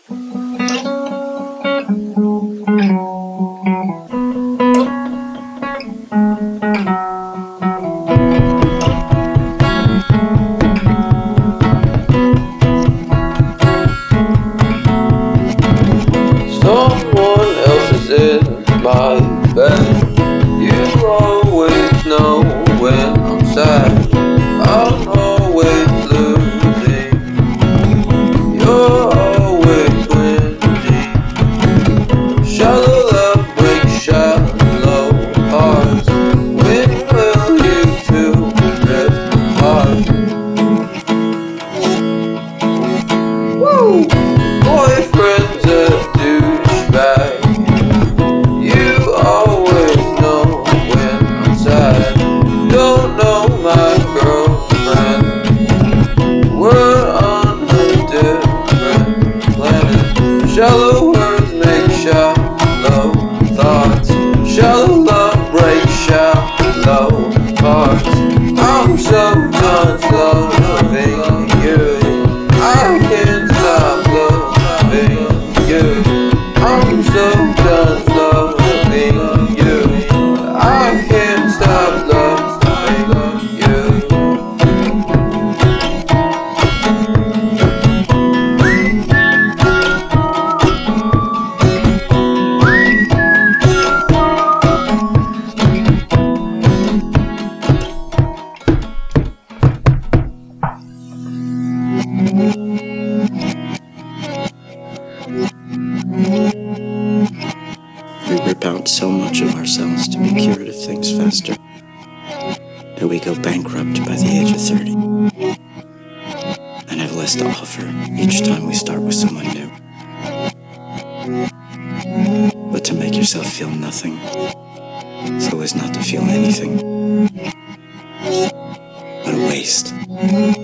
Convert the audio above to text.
Someone else is in my bed. You always know when I'm sad. I'm always losing. You're always winning. Shallow love breaks shallow hearts. When will you two drift apart? Woo! Boyfriend's a douchebag. You always know when I'm sad. Don't know my girlfriend. We're on a different planet. Shallow words make shallow thoughts. Shallow love breaks shallow hearts. I'm so done loving you. I can't stop loving you. I'm so done loving you. I can't stop loving you. We rip out so much of ourselves to be cured of things faster, that we go bankrupt by the age of 30 and have less to offer each time we start with someone new. But to make yourself feel nothing, so as not to feel anything but a waste.